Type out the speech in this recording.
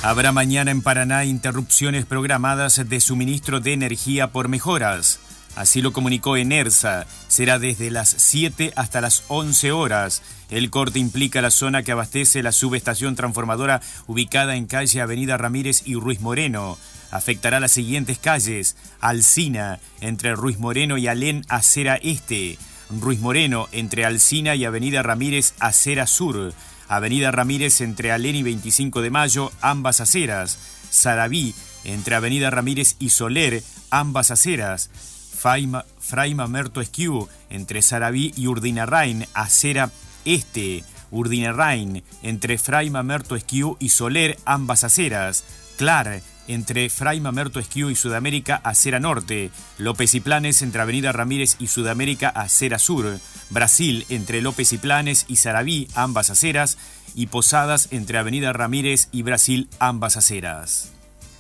Habrá mañana en Paraná interrupciones programadas de suministro de energía por mejoras. Así lo comunicó Enersa. Será desde las 7 hasta las 11 horas. El corte implica la zona que abastece la subestación transformadora ubicada en calle Avenida Ramírez y Ruiz Moreno. Afectará las siguientes calles: Alsina, entre Ruiz Moreno y Alén, acera este; Ruiz Moreno, entre Alsina y Avenida Ramírez, acera sur; Avenida Ramírez, entre Alén y 25 de Mayo, ambas aceras; Sarabí, entre Avenida Ramírez y Soler, ambas aceras; Fray Mamerto Esquiú, entre Sarabí y Urdinarrain, acera este; Urdinarrain, entre Fray Mamerto Esquiú y Soler, ambas aceras; Clar, entre Fray Mamerto Esquiú y Sudamérica, acera norte; López y Planes, entre Avenida Ramírez y Sudamérica, acera sur; Brasil, entre López y Planes y Sarabí, ambas aceras; y Posadas, entre Avenida Ramírez y Brasil, ambas aceras.